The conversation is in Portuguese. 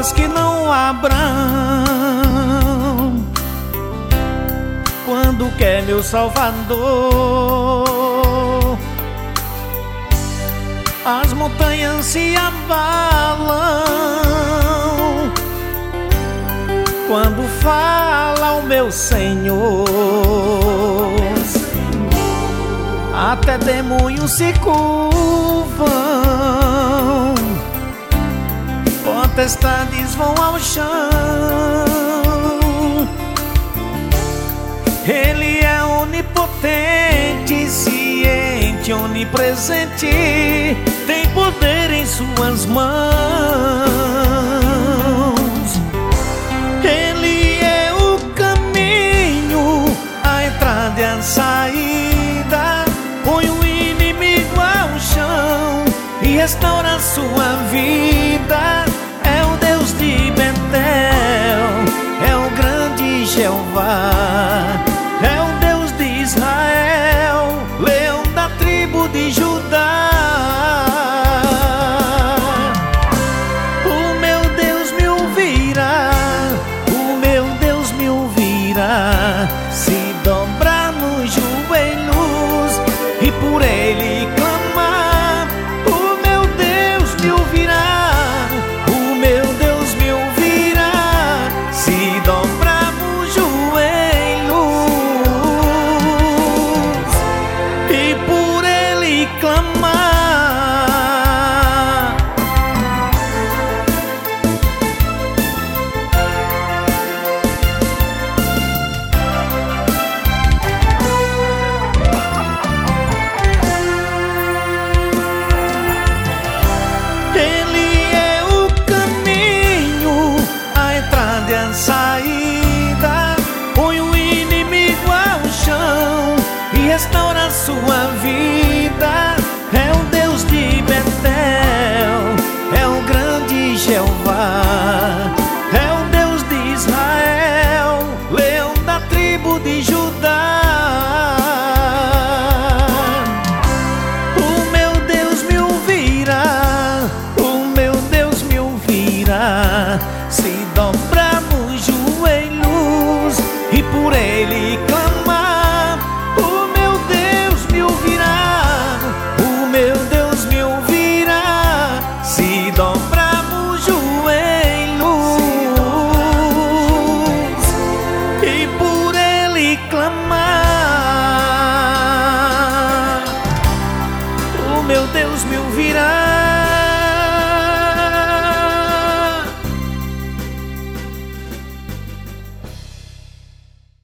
portas que não abram quando quer meu Salvador. As montanhas se abalam quando fala o meu Senhor. Até demônios se curvam, potestades vão ao chão. Ele é onipotente, ciente, onipresente, tem poder em suas mãos. Ele é o caminho, a entrada e a saída, põe o inimigo ao chão e restaura a sua vida. É o Deus de Betel, é o grande Jeová, é o Deus de Israel, leão da tribo de Judá. O meu Deus me ouvirá, o meu Deus me ouvirá, se dobrar nos joelhos e por ele clamar. O meu Deus me ouvirá, o meu Deus me ouvirá, se dobrar nos joelhos e por ele clamar. Ele é o caminho, a entrada e a saída, põe o inimigo ao chão e restaura a sua vida. É o Deus de Betel, é o grande Jeová, é o Deus de Israel, leão da tribo de Judá. O meu Deus me ouvirá, o meu Deus me ouvirá, se dobrarmos joelhos e por ele clamar. O meu Deus me ouvirá, o meu Deus me ouvirá, se dobrarmos joelhos e por ele clamar. O meu Deus me ouvirá,